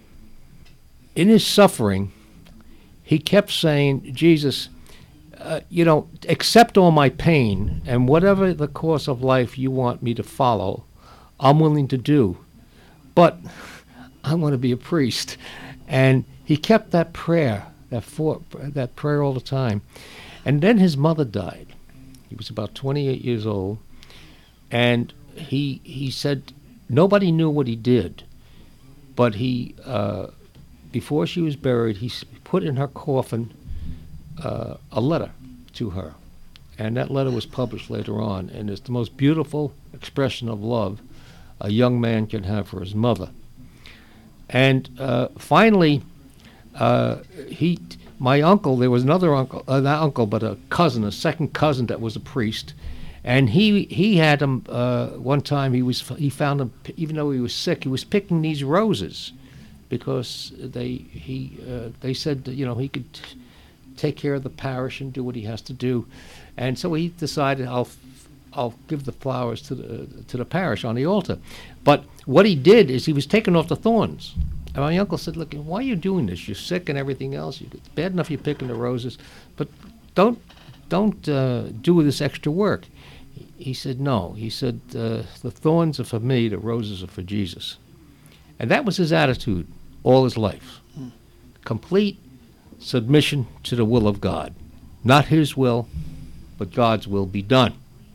D: in his suffering, he kept saying, "Jesus, Uh, you know, accept all my pain, and whatever the course of life you want me to follow, I'm willing to do. But I want to be a priest." And he kept that prayer, that for, that prayer all the time. And then his mother died. He was about twenty-eight years old, and he he said nobody knew what he did, but he, uh, before she was buried, he put in her coffin Uh, a letter to her, and that letter was published later on, and it's the most beautiful expression of love a young man can have for his mother. And uh, finally, uh, he, my uncle, there was another uncle, uh, not uncle, but a cousin, a second cousin that was a priest, and he he had him uh, one time. He was he found him, even though he was sick, he was picking these roses because they he uh, they said that, you know, he could T- take care of the parish and do what he has to do, and so he decided, I'll I'll give the flowers to the to the parish on the altar. But what he did is he was taking off the thorns. And my uncle said, "Look, why are you doing this? You're sick and everything else. It's bad enough you're picking the roses, but don't don't uh, do this extra work." He said, "No." He said, uh, "The thorns are for me. The roses are for Jesus." And that was his attitude all his life. Mm. Complete submission to the will of God. Not his will, but God's will be done.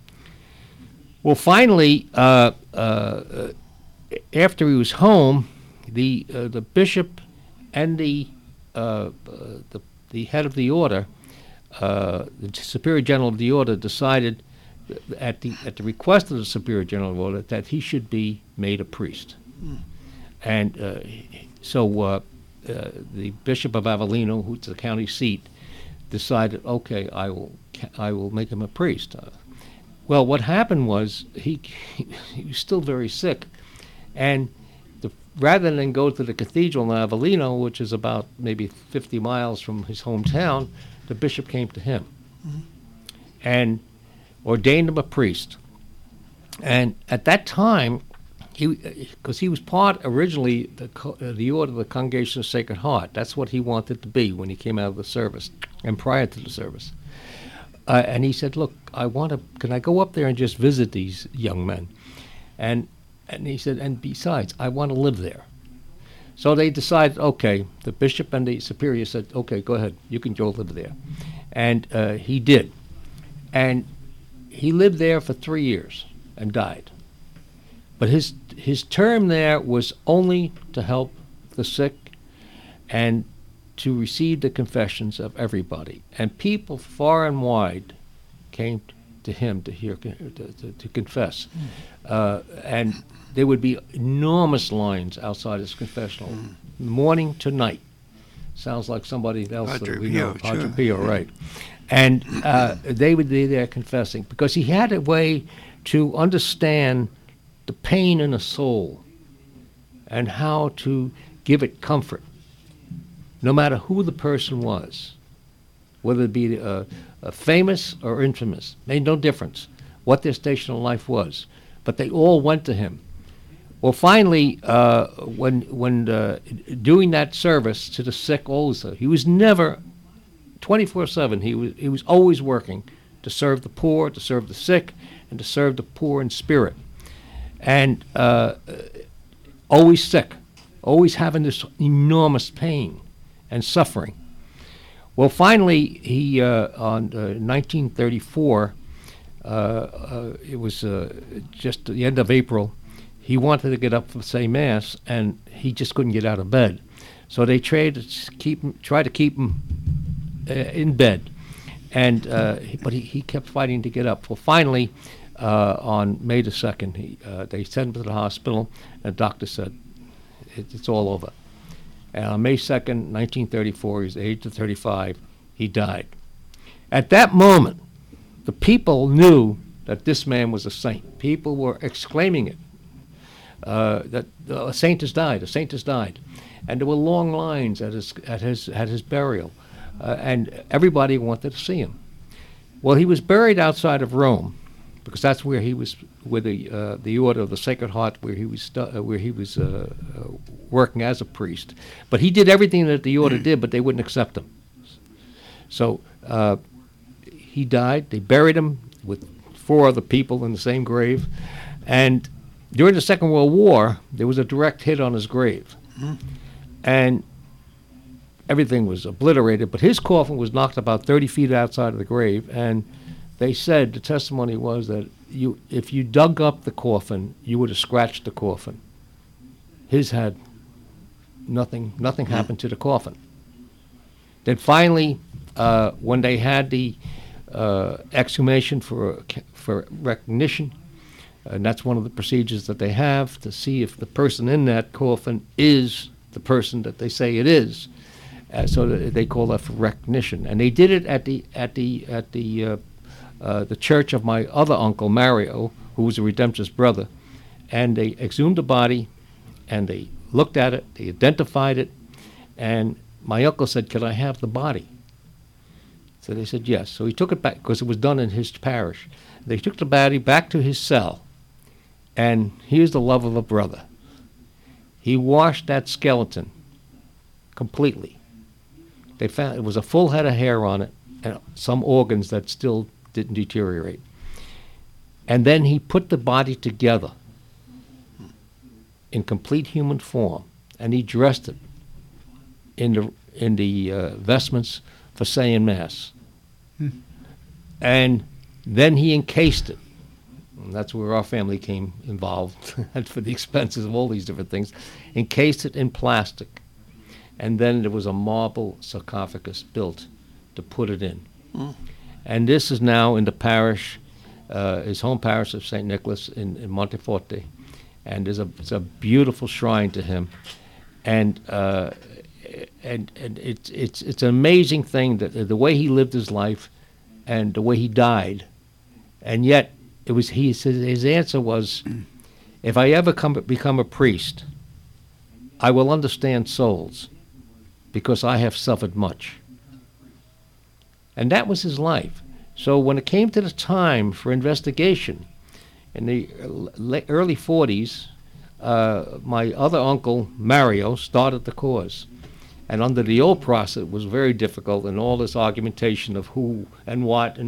D: Well, finally, uh, uh, after he was home, the uh, the bishop and the, uh, uh, the the head of the order, uh, the superior general of the order, decided at the at the request of the superior general of the order that he should be made a priest. Mm. And uh, so uh, Uh, the Bishop of Avellino, who's the county seat, decided, okay, I will I will make him a priest. Uh, well, what happened was he, he he was still very sick, and the, rather than go to the cathedral in Avellino, which is about maybe fifty miles from his hometown, the bishop came to him mm-hmm. and ordained him a priest. And at that time, He, because he was part originally the uh, the order of the Congregation of Sacred Heart. That's what he wanted to be when he came out of the service and prior to the service. Uh, and he said, "Look, I want to. Can I go up there and just visit these young men?" And And he said, and besides, I want to live there. So they decided, okay, the bishop and the superior said, okay, go ahead, you can go live there. And uh, he did. And he lived there for three years and died. But his his term there was only to help the sick and to receive the confessions of everybody. And people far and wide came to him to hear to, to, to confess. Mm. Uh, and there would be enormous lines outside his confessional, mm. morning to night. Sounds like somebody else
C: Padre
D: that we
C: Pio,
D: know, Padre
C: sure.
D: Pio, right. And uh, they would be there confessing because he had a way to understand the pain in a soul and how to give it comfort, no matter who the person was, whether it be uh, uh, famous or infamous, made no difference what their station in life was. But they all went to him. Well, finally, uh, when when uh, doing that service to the sick also, he was never twenty-four seven. He was he was always working to serve the poor, to serve the sick, and to serve the poor in spirit, and uh, always sick, always having this enormous pain and suffering. Well, finally, he uh, on uh, nineteen thirty-four, uh, uh, it was uh, just at the end of April. He wanted to get up for say mass, and he just couldn't get out of bed. So they tried to keep him, tried to keep him uh, in bed, and uh, he, but he, he kept fighting to get up. Well, finally, uh, on May the second, he, uh, they sent him to the hospital, and the doctor said, it, it's all over. And on May second, nineteen thirty-four, he was aged thirty-five, he died. At that moment, the people knew that this man was a saint. People were exclaiming it. Uh, that uh, a saint has died, a saint has died. And there were long lines at his at his at his burial, uh, and everybody wanted to see him. Well, he was buried outside of Rome, because that's where he was, where the uh, the Order of the Sacred Heart, where he was stu- uh, where he was uh, uh, working as a priest. But he did everything that the order did, but they wouldn't accept him. So uh, he died. They buried him with four other people in the same grave, and during the Second World War, there was a direct hit on his grave. Mm-hmm. And everything was obliterated, but his coffin was knocked about thirty feet outside of the grave, and they said, the testimony was that you, if you dug up the coffin, you would have scratched the coffin. His had nothing, nothing mm-hmm. happened to the coffin. Then finally, uh, when they had the uh, exhumation for, for recognition, and that's one of the procedures that they have to see if the person in that coffin is the person that they say it is. Uh, so th- they call that for recognition. And they did it at the at the at the uh, uh, the church of my other uncle Mario, who was a Redemptorist brother. And they exhumed the body, and they looked at it, they identified it, and my uncle said, "Can I have the body?" So they said yes. So he took it back because it was done in his parish. They took the body back to his cell. And here's the love of a brother. He washed that skeleton completely. They found it was a full head of hair on it and some organs that still didn't deteriorate. And then he put the body together in complete human form, and he dressed it in the in the uh, vestments for saying mass. Hmm. And then he encased it. And that's where our family came involved for the expenses of all these different things. Encased it in plastic. And then there was a marble sarcophagus built to put it in. Mm. And this is now in the parish, uh, his home parish of Saint Nicholas in, in Monteforte. And there's a, it's a beautiful shrine to him. And uh, and and it's it's it's an amazing thing that the way he lived his life and the way he died. And yet it was he said his answer was, if I ever come become a priest, I will understand souls, because I have suffered much. And that was his life. So when it came to the time for investigation, in the early forties, uh, my other uncle, Mario, started the cause. And under the old process, it was very difficult, and all this argumentation of who and what, and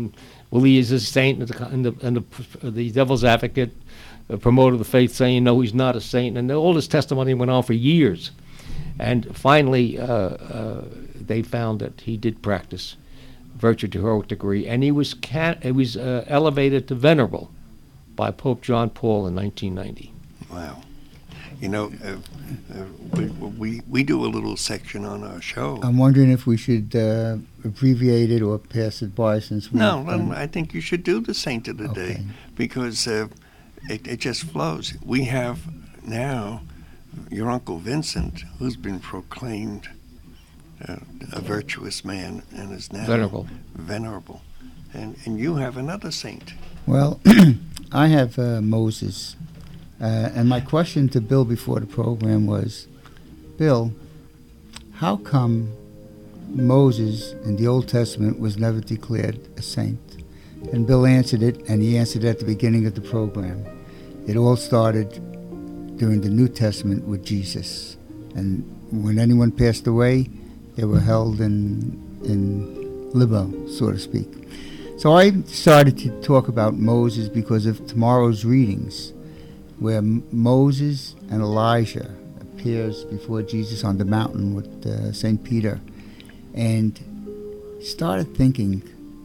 D: well, he is a saint, and the, and the, and the, the devil's advocate, a promoter of the faith, saying, no, he's not a saint. And all this testimony went on for years. And finally, uh, uh, they found that he did practice virtue to heroic degree, and he was can- he was uh, elevated to venerable by Pope John Paul in nineteen ninety.
C: Wow. You know, uh, uh, we, we we do a little section on our show.
B: I'm wondering if we should uh, abbreviate it or pass it by since we...
C: No, no, I think you should do the Saint of the
B: Okay.
C: Day because uh, it, it just flows. We have now your Uncle Vincent, who's been proclaimed uh, a virtuous man and is now
D: Venerable.
C: venerable. And, and you have another saint.
B: Well, I have uh, Moses. Uh, and my question to Bill before the program was, Bill, how come Moses in the Old Testament was never declared a saint? And Bill answered it, and he answered it at the beginning of the program. It all started during the New Testament with Jesus. And when anyone passed away, they were held in, in limbo, so to speak. So I started to talk about Moses because of tomorrow's readings, where M- Moses and Elijah appears before Jesus on the mountain with uh, Saint Peter, and started thinking,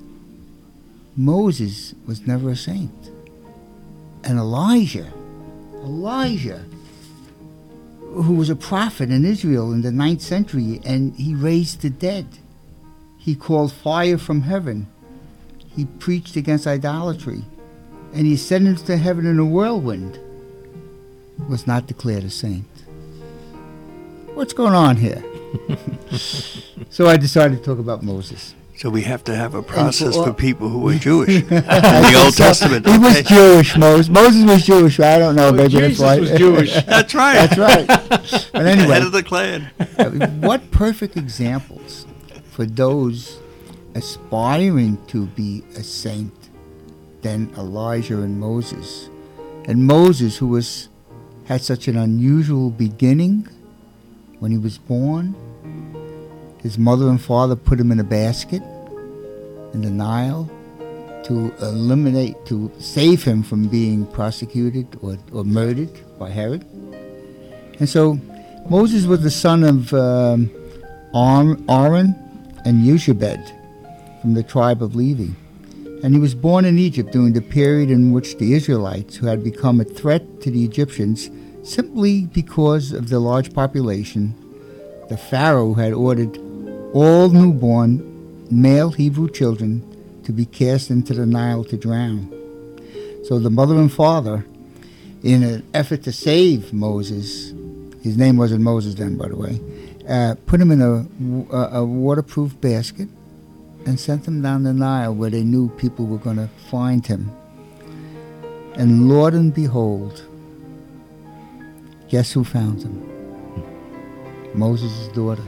B: Moses was never a saint. And Elijah, Elijah, who was a prophet in Israel in the ninth century, and he raised the dead. He called fire from heaven. He preached against idolatry, and he ascended into heaven in a whirlwind. Was not declared a saint. What's going on here? So I decided to talk about Moses.
C: So we have to have a process
B: for-
C: for people who are Jewish in the Old Testament.
B: He was
C: okay?
B: Jewish, Moses. Moses was Jewish. I don't know. Maybe
D: Jesus
B: that's why.
D: was Jewish.
C: That's right.
B: That's right. But anyway,
C: Head of the clan.
B: what perfect examples for those aspiring to be a saint than Elijah and Moses. And Moses, who was had such an unusual beginning when he was born. His mother and father put him in a basket in the Nile to eliminate, to save him from being prosecuted or, or murdered by Herod. And so Moses was the son of um, Aaron and Jochebed from the tribe of Levi. And he was born in Egypt during the period in which the Israelites, who had become a threat to the Egyptians simply because of the large population, the Pharaoh had ordered all newborn male Hebrew children to be cast into the Nile to drown. So the mother and father, in an effort to save Moses, his name wasn't Moses then, by the way, uh, put him in a, a, a waterproof basket and sent him down the Nile where they knew people were going to find him. And Lord and behold, guess who found him? Moses' daughter.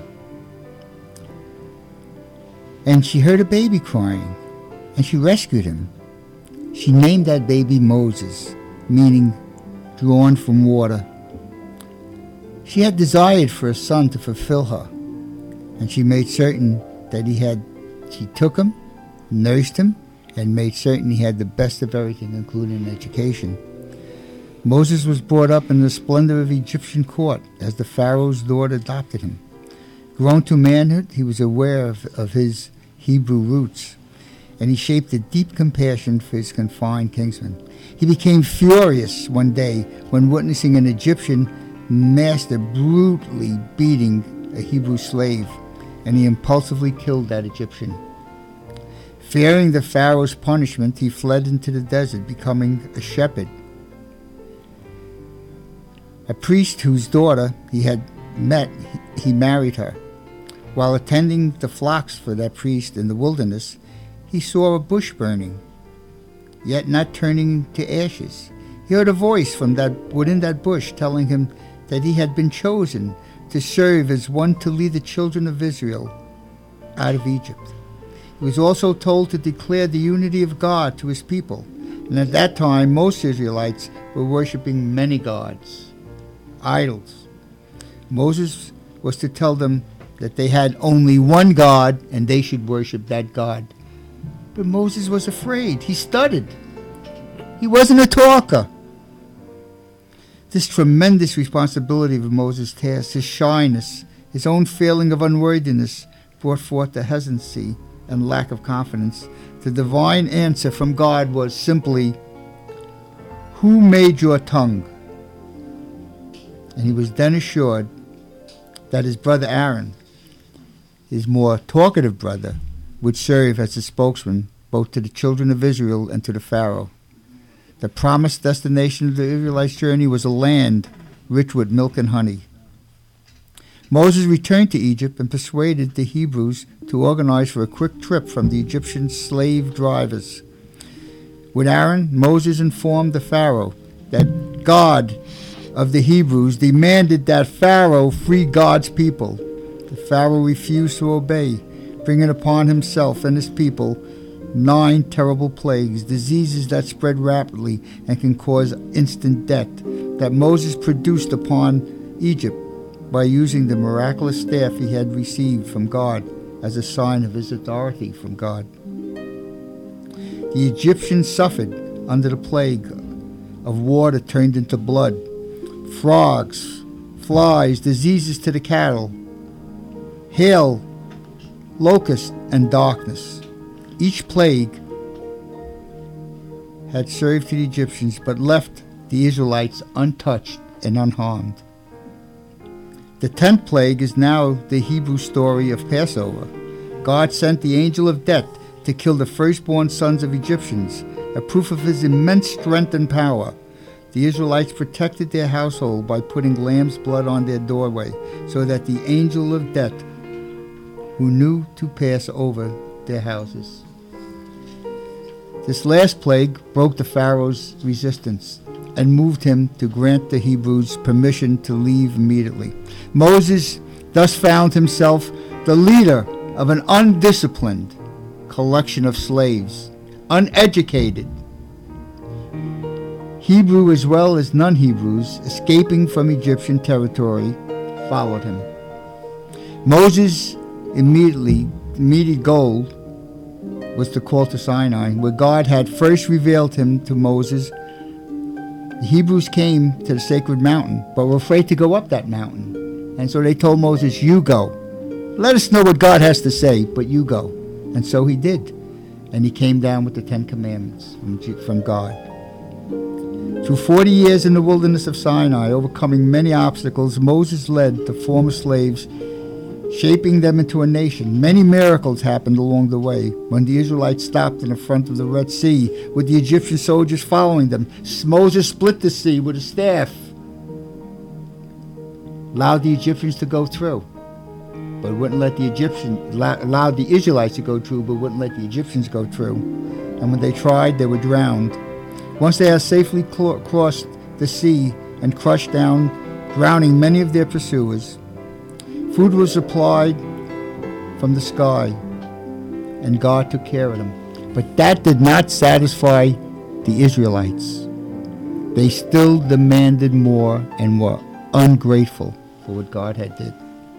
B: And she heard a baby crying, and she rescued him. She named that baby Moses, meaning drawn from water. She had desired for a son to fulfill her, and she made certain that he had She took him, nursed him, and made certain he had the best of everything, including education. Moses was brought up in the splendor of Egyptian court as the Pharaoh's daughter adopted him. Grown to manhood, he was aware of, of his Hebrew roots, and he shaped a deep compassion for his confined kinsmen. He became furious one day when witnessing an Egyptian master brutally beating a Hebrew slave, and he impulsively killed that Egyptian. Fearing the Pharaoh's punishment, he fled into the desert, becoming a shepherd. A priest whose daughter he had met, he married her. While attending the flocks for that priest in the wilderness, he saw a bush burning, yet not turning to ashes. He heard a voice from that within that bush telling him that he had been chosen to serve as one to lead the children of Israel out of Egypt. He was also told to declare the unity of God to his people. And at that time, most Israelites were worshiping many gods, idols. Moses was to tell them that they had only one God and they should worship that God. But Moses was afraid. He stuttered. He wasn't a talker. This tremendous responsibility of Moses' task, his shyness, his own feeling of unworthiness, brought forth the hesitancy and lack of confidence. The divine answer from God was simply, "Who made your tongue?" And he was then assured that his brother Aaron, his more talkative brother, would serve as a spokesman both to the children of Israel and to the Pharaoh. The promised destination of the Israelites' journey was a land rich with milk and honey. Moses returned to Egypt and persuaded the Hebrews to organize for a quick trip from the Egyptian slave drivers. With Aaron, Moses informed the Pharaoh that God of the Hebrews demanded that Pharaoh free God's people. The Pharaoh refused to obey, bringing upon himself and his people nine terrible plagues, diseases that spread rapidly and can cause instant death, that Moses produced upon Egypt by using the miraculous staff he had received from God as a sign of his authority from God. The Egyptians suffered under the plague of water turned into blood, frogs, flies, diseases to the cattle, hail, locusts, and darkness. Each plague had served to the Egyptians but left the Israelites untouched and unharmed. The tenth plague is now the Hebrew story of Passover. God sent the angel of death to kill the firstborn sons of Egyptians, a proof of his immense strength and power. The Israelites protected their household by putting lamb's blood on their doorway, so that the angel of death, who knew to pass over their houses. This last plague broke the Pharaoh's resistance and moved him to grant the Hebrews permission to leave immediately. Moses thus found himself the leader of an undisciplined collection of slaves, uneducated, Hebrew as well as non-Hebrews, escaping from Egyptian territory, followed him. Moses' immediately immediate goal was the call to Sinai, where God had first revealed him to Moses. The Hebrews came to the sacred mountain, but were afraid to go up that mountain. And so they told Moses, "You go. Let us know what God has to say, but you go." And so he did. And he came down with the Ten Commandments from, from God. Through forty years in the wilderness of Sinai, overcoming many obstacles, Moses led the former slaves, shaping them into a nation. Many miracles happened along the way. When the Israelites stopped in the front of the Red Sea, with the Egyptian soldiers following them, Moses split the sea with a staff, allowed the Egyptians to go through, but wouldn't let the Egyptians, allowed the Israelites to go through, but wouldn't let the Egyptians go through. And when they tried, they were drowned. Once they had safely cl- crossed the sea and crushed down, drowning many of their pursuers, food was supplied from the sky, and God took care of them. But that did not satisfy the Israelites. They still demanded more and were ungrateful for what God had did.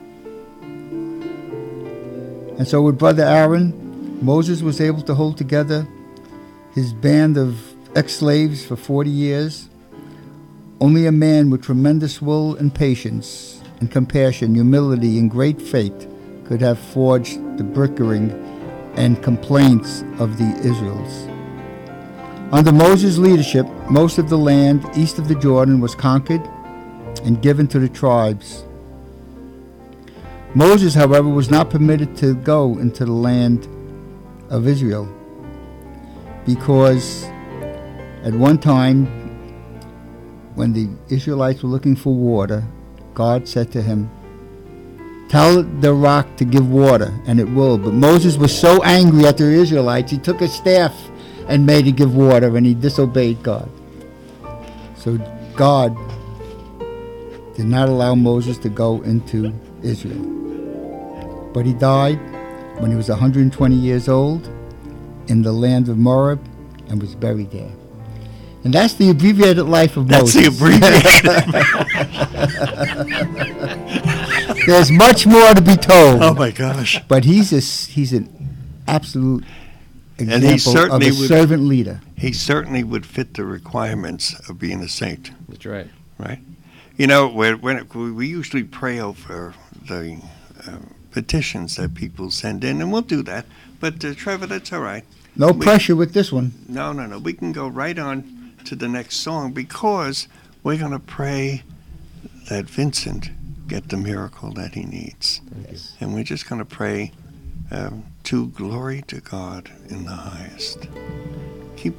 B: And so with Brother Aaron, Moses was able to hold together his band of ex-slaves for forty years. Only a man with tremendous will and patience and compassion, humility, and great faith could have forged the bickering and complaints of the Israels. Under Moses' leadership, most of the land east of the Jordan was conquered and given to the tribes. Moses, however, was not permitted to go into the land of Israel because at one time, when the Israelites were looking for water, God said to him, "Tell the rock to give water, and it will." But Moses was so angry at the Israelites, he took a staff and made it give water, and he disobeyed God. So God did not allow Moses to go into Israel. But he died when he was one hundred twenty years old in the land of Moab and was buried there. And that's the abbreviated life of
C: That's
B: Moses.
C: That's the
B: abbreviated. There's much more to be told.
C: Oh my gosh!
B: But he's a, he's an absolute
C: And he
B: example of
C: certainly
B: a
C: would-
B: servant leader.
C: He certainly would fit the requirements of being a saint,
D: That's right.
C: right? You know, when, when we usually pray over the uh, petitions that people send in, and we'll do that. But uh, Trevor, that's all right.
B: No
C: We-
B: pressure with this one.
C: No, no, no. We can go right on to the next song because we're going to pray that Vincent get the miracle that he needs.
B: Yes.
C: And we're just going to pray um, to glory to God in the highest. Keep.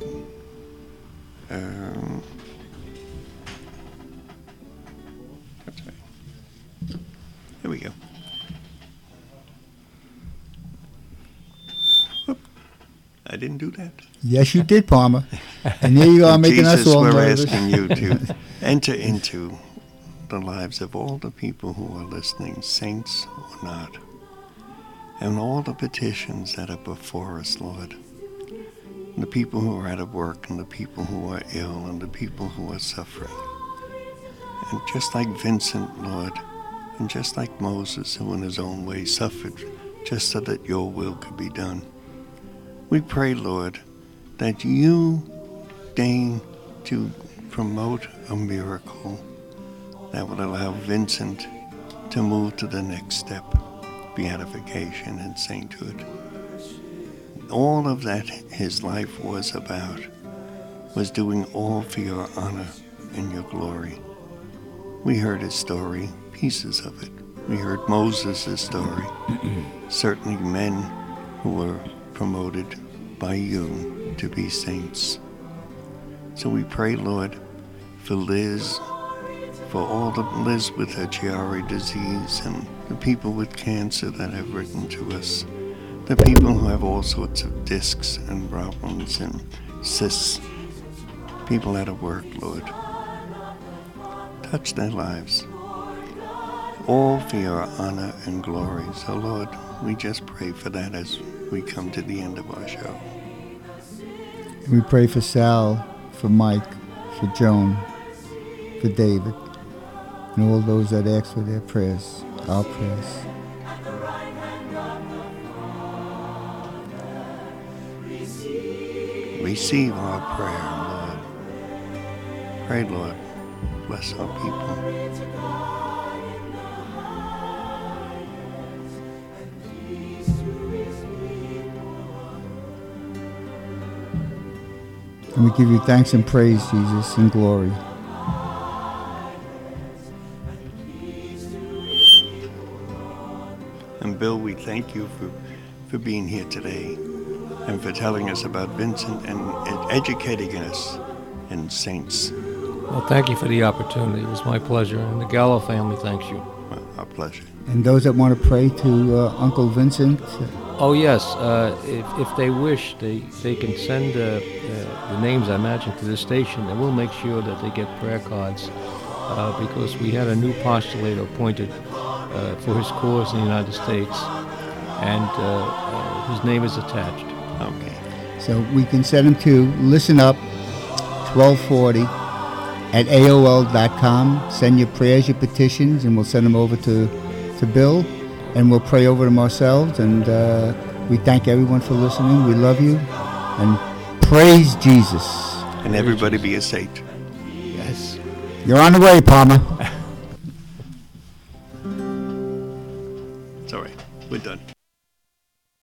C: Um, that's right. Here we go. Whoop. I didn't do that.
B: Yes, you did, Palmer. And here you are making
C: Jesus,
B: us all
C: we're
B: nervous.
C: asking you to enter into the lives of all the people who are listening, saints or not, and all the petitions that are before us, Lord. The people who are out of work, and the people who are ill, and the people who are suffering. And just like Vincent, Lord, and just like Moses, who in his own way suffered, just so that your will could be done. We pray, Lord, that you deign to promote a miracle that would allow Vincent to move to the next step, beatification and sainthood. All of that his life was about was doing all for your honor and your glory. We heard his story, pieces of it. We heard Moses' story. Certainly men who were promoted by you to be saints. So we pray, Lord, for Liz, for all the Liz with her Chiari disease and the people with cancer that have written to us, the people who have all sorts of discs and problems and cysts, people out of work, Lord. Touch their lives, all for your honor and glory. So, Lord, we just pray for that as we come to the end of our show.
B: We pray for Sal, for Mike, for Joan, for David, and all those that ask for their prayers, our prayers.
C: Receive our prayer, Lord. Pray, Lord, bless our people.
B: And we give you thanks and praise, Jesus, and glory.
C: And Bill, we thank you for, for being here today and for telling us about Vincent and ed- educating us in saints.
D: Well, thank you for the opportunity. It was my pleasure. And the Gallo family thanks you.
C: Well, our pleasure.
B: And those that want to pray to uh, Uncle Vincent, uh,
D: Oh, yes. Uh, if, if they wish, they, they can send uh, uh, the names I mentioned to the station, and we'll make sure that they get prayer cards uh, because we had a new postulator appointed uh, for his cause in the United States, and uh, uh, his name is attached.
C: Okay.
B: so we can send them to Listen Up, twelve forty at A O L dot com. Send your prayers, your petitions, and we'll send them over to, to Bill, and we'll pray over them ourselves. And uh, we thank everyone for listening. We love you, and praise Jesus.
C: And everybody be a saint.
D: Yes.
B: You're on the way, Palmer.